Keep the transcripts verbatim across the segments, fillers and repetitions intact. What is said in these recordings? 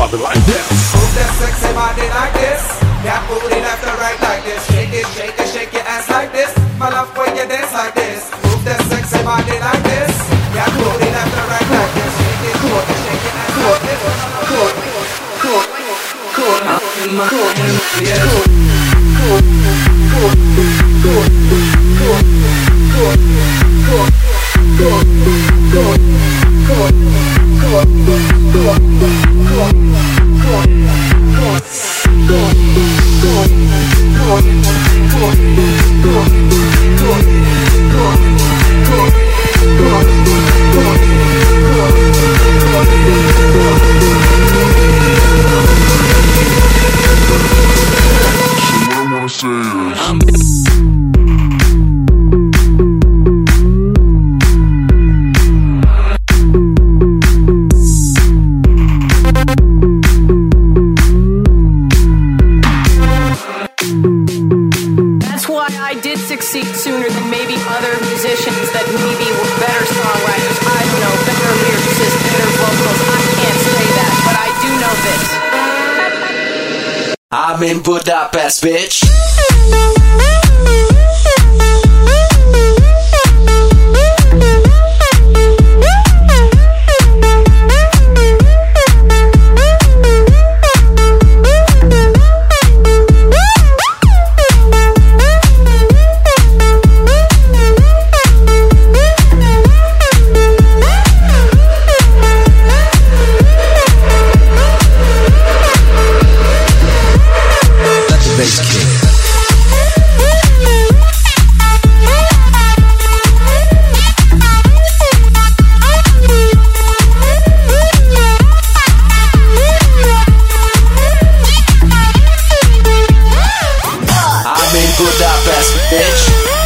something like this. Move that sexy body like this. That booty left and right like this. Shake it, shake it, shake your ass like this. My love when you dance like this. Move that sexy body like this. That booty left and right like this. Shake it, shake it, shake your ass like this. Cool, cool, cool, cool, cool, yeah. Cool, cool, cool, cool, cool, cool, cool, cool, cool, cool, cool, sooner than maybe other musicians that maybe were better songwriters. I don't know, better lyricists, better vocals. I can't say that, but I do know this. I'm in Budapest, bitch. Budapest, bitch.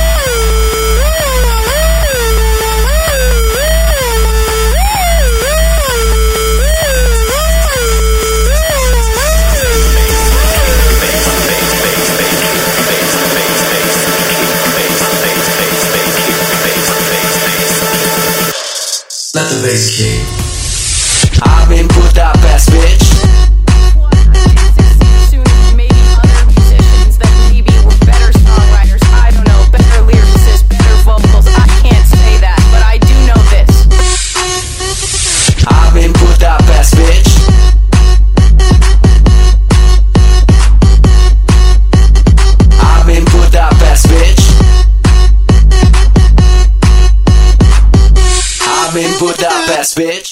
Let the bass kick. I'm in Budapest, bitch. Budapest, bitch.